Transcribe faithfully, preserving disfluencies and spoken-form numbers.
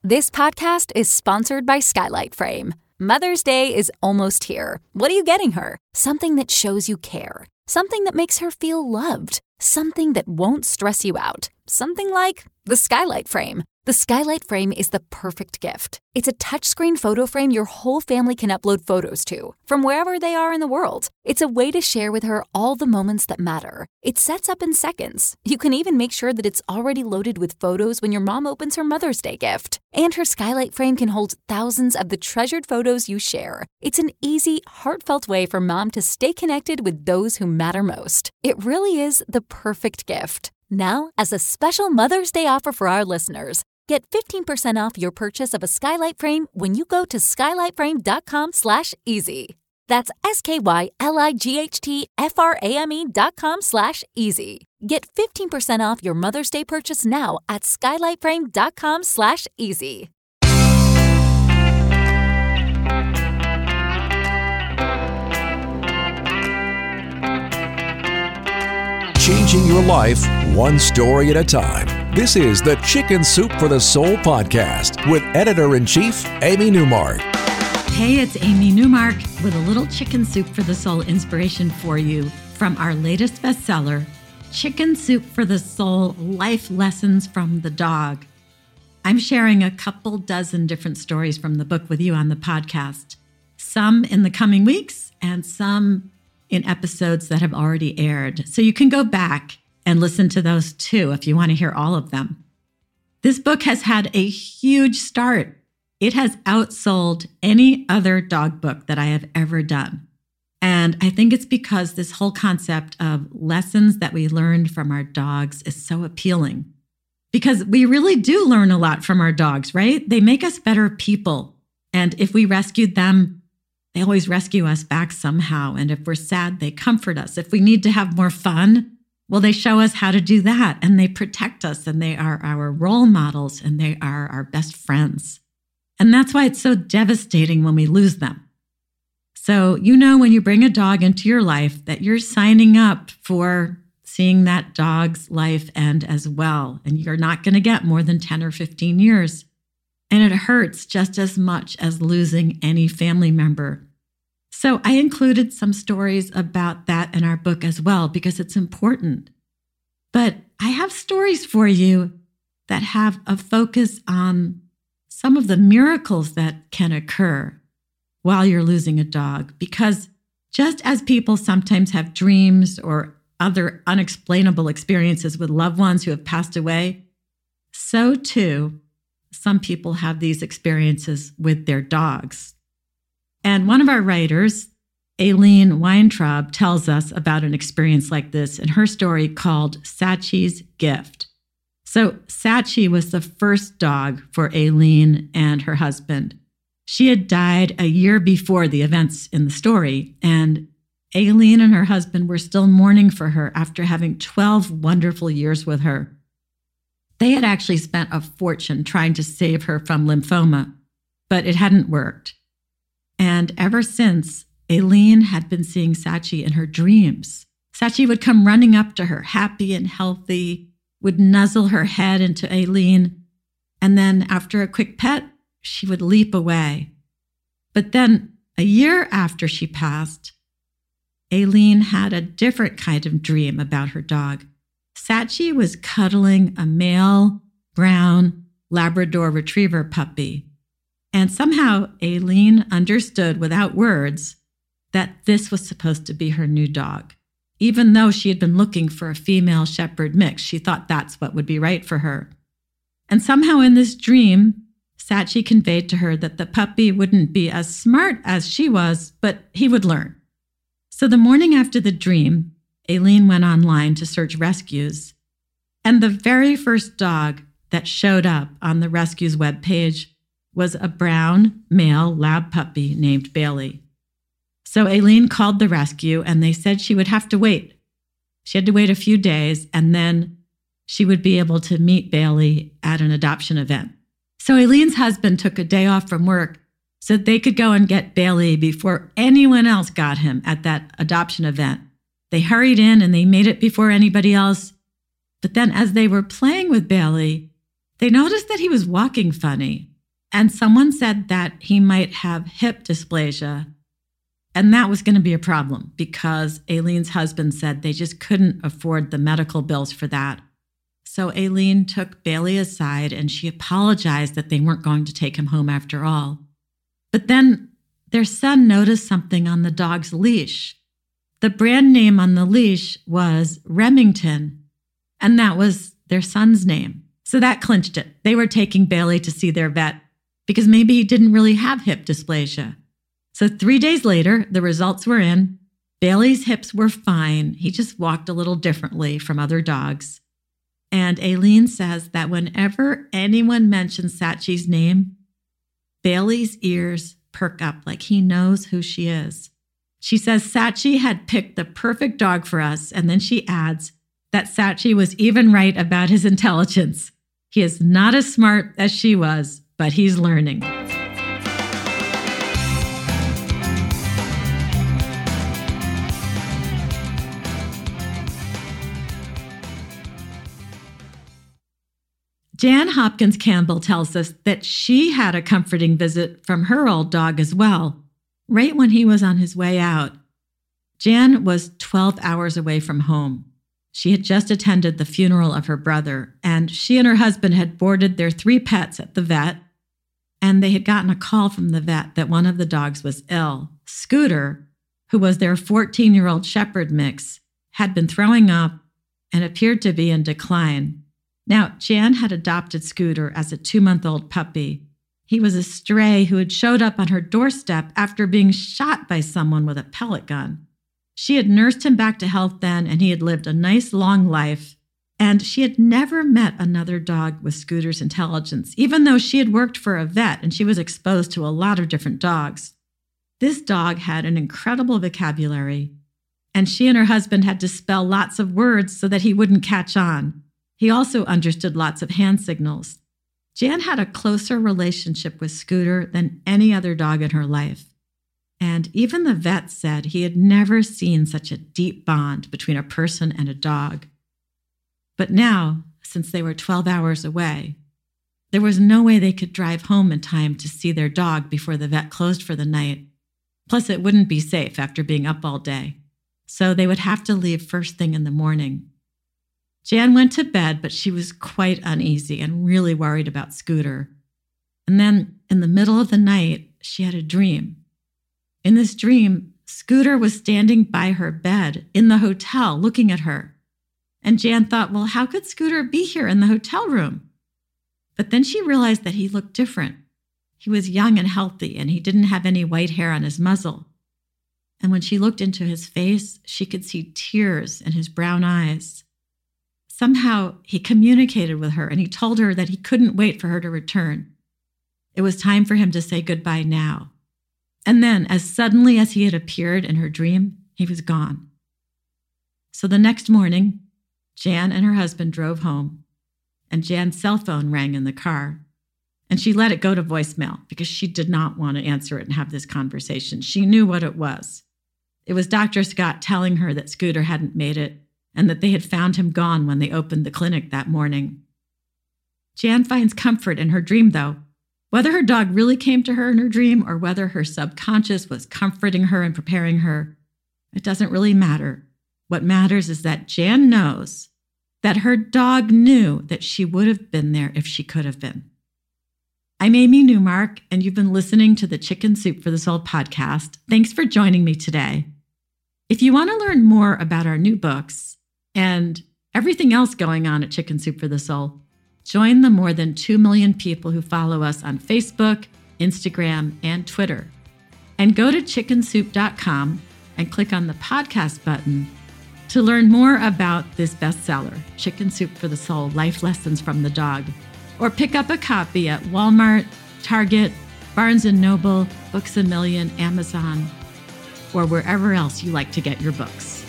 This podcast is sponsored by Skylight Frame. Mother's Day is almost here. What are you getting her? Something that shows you care. Something that makes her feel loved. Something that won't stress you out. Something like the Skylight Frame. The Skylight Frame is the perfect gift. It's a touchscreen photo frame your whole family can upload photos to, from wherever they are in the world. It's a way to share with her all the moments that matter. It sets up in seconds. You can even make sure that it's already loaded with photos when your mom opens her Mother's Day gift. And her Skylight Frame can hold thousands of the treasured photos you share. It's an easy, heartfelt way for mom to stay connected with those who matter most. It really is the perfect gift. Now, as a special Mother's Day offer for our listeners, get fifteen percent off your purchase of a Skylight Frame when you go to skylightframe.com slash easy. That's S-K-Y-L-I-G-H-T-F-R-A-M-E dot com slash easy. Get fifteen percent off your Mother's Day purchase now at skylightframe.com slash easy. Changing your life one story at a time. This is the Chicken Soup for the Soul podcast with Editor-in-Chief Amy Newmark. Hey, it's Amy Newmark with a little Chicken Soup for the Soul inspiration for you from our latest bestseller, Chicken Soup for the Soul: Life Lessons from the Dog. I'm sharing a couple dozen different stories from the book with you on the podcast, some in the coming weeks and some in episodes that have already aired. So you can go back and listen to those too if you want to hear all of them. This book has had a huge start. It has outsold any other dog book that I have ever done. And I think it's because this whole concept of lessons that we learned from our dogs is so appealing. Because we really do learn a lot from our dogs, right? They make us better people. And if we rescued them, they always rescue us back somehow. And if we're sad, they comfort us. If we need to have more fun, well, they show us how to do that. And they protect us. And they are our role models. And they are our best friends. And that's why it's so devastating when we lose them. So, you know, when you bring a dog into your life, that you're signing up for seeing that dog's life end as well. And you're not going to get more than ten or fifteen years. And it hurts just as much as losing any family member. So I included some stories about that in our book as well, because it's important. But I have stories for you that have a focus on some of the miracles that can occur while you're losing a dog. Because just as people sometimes have dreams or other unexplainable experiences with loved ones who have passed away, so too, some people have these experiences with their dogs. And one of our writers, Aileen Weintraub, tells us about an experience like this in her story called Sachi's Gift. So Sachi was the first dog for Aileen and her husband. She had died a year before the events in the story, and Aileen and her husband were still mourning for her after having twelve wonderful years with her. They had actually spent a fortune trying to save her from lymphoma, but it hadn't worked. And ever since, Aileen had been seeing Sachi in her dreams. Sachi would come running up to her, happy and healthy, would nuzzle her head into Aileen, and then after a quick pet, she would leap away. But then, a year after she passed, Aileen had a different kind of dream about her dog. Sachi was cuddling a male brown Labrador Retriever puppy. And somehow Aileen understood without words that this was supposed to be her new dog. Even though she had been looking for a female shepherd mix, she thought that's what would be right for her. And somehow in this dream, Sachi conveyed to her that the puppy wouldn't be as smart as she was, but he would learn. So the morning after the dream, Aileen went online to search rescues, and the very first dog that showed up on the rescues webpage was a brown male lab puppy named Bailey. So Aileen called the rescue, and they said she would have to wait. She had to wait a few days, and then she would be able to meet Bailey at an adoption event. So Aileen's husband took a day off from work so they could go and get Bailey before anyone else got him at that adoption event. They hurried in and they made it before anybody else. But then as they were playing with Bailey, they noticed that he was walking funny. And someone said that he might have hip dysplasia. And that was going to be a problem because Aileen's husband said they just couldn't afford the medical bills for that. So Aileen took Bailey aside and she apologized that they weren't going to take him home after all. But then their son noticed something on the dog's leash. The brand name on the leash was Remington, and that was their son's name. So that clinched it. They were taking Bailey to see their vet because maybe he didn't really have hip dysplasia. So three days later, the results were in. Bailey's hips were fine. He just walked a little differently from other dogs. And Aileen says that whenever anyone mentions Sachi's name, Bailey's ears perk up like he knows who she is. She says Sachi had picked the perfect dog for us, and then she adds that Sachi was even right about his intelligence. He is not as smart as she was, but he's learning. Jan Hopkins Campbell tells us that she had a comforting visit from her old dog as well, right when he was on his way out. Jan was twelve hours away from home. She had just attended the funeral of her brother, and she and her husband had boarded their three pets at the vet, and they had gotten a call from the vet that one of the dogs was ill. Scooter, who was their fourteen-year-old shepherd mix, had been throwing up and appeared to be in decline. Now, Jan had adopted Scooter as a two-month-old puppy. He was a stray who had showed up on her doorstep after being shot by someone with a pellet gun. She had nursed him back to health then, and he had lived a nice long life. And she had never met another dog with Scooter's intelligence, even though she had worked for a vet and she was exposed to a lot of different dogs. This dog had an incredible vocabulary, and she and her husband had to spell lots of words so that he wouldn't catch on. He also understood lots of hand signals. Jan had a closer relationship with Scooter than any other dog in her life. And even the vet said he had never seen such a deep bond between a person and a dog. But now, since they were twelve hours away, there was no way they could drive home in time to see their dog before the vet closed for the night. Plus, it wouldn't be safe after being up all day. So they would have to leave first thing in the morning. Jan went to bed, but she was quite uneasy and really worried about Scooter. And then, in the middle of the night, she had a dream. In this dream, Scooter was standing by her bed in the hotel looking at her. And Jan thought, well, how could Scooter be here in the hotel room? But then she realized that he looked different. He was young and healthy, and he didn't have any white hair on his muzzle. And when she looked into his face, she could see tears in his brown eyes. Somehow, he communicated with her, and he told her that he couldn't wait for her to return. It was time for him to say goodbye now. And then, as suddenly as he had appeared in her dream, he was gone. So the next morning, Jan and her husband drove home, and Jan's cell phone rang in the car. And she let it go to voicemail because she did not want to answer it and have this conversation. She knew what it was. It was Doctor Scott telling her that Scooter hadn't made it and that they had found him gone when they opened the clinic that morning. Jan finds comfort in her dream, though. Whether her dog really came to her in her dream or whether her subconscious was comforting her and preparing her, it doesn't really matter. What matters is that Jan knows that her dog knew that she would have been there if she could have been. I'm Amy Newmark, and you've been listening to the Chicken Soup for the Soul podcast. Thanks for joining me today. If you want to learn more about our new books and everything else going on at Chicken Soup for the Soul, join the more than two million people who follow us on Facebook, Instagram, and Twitter. And go to chicken soup dot com and click on the podcast button to learn more about this bestseller, Chicken Soup for the Soul, Life Lessons from the Dog. Or pick up a copy at Walmart, Target, Barnes and Noble, Books A Million, Amazon, or wherever else you like to get your books.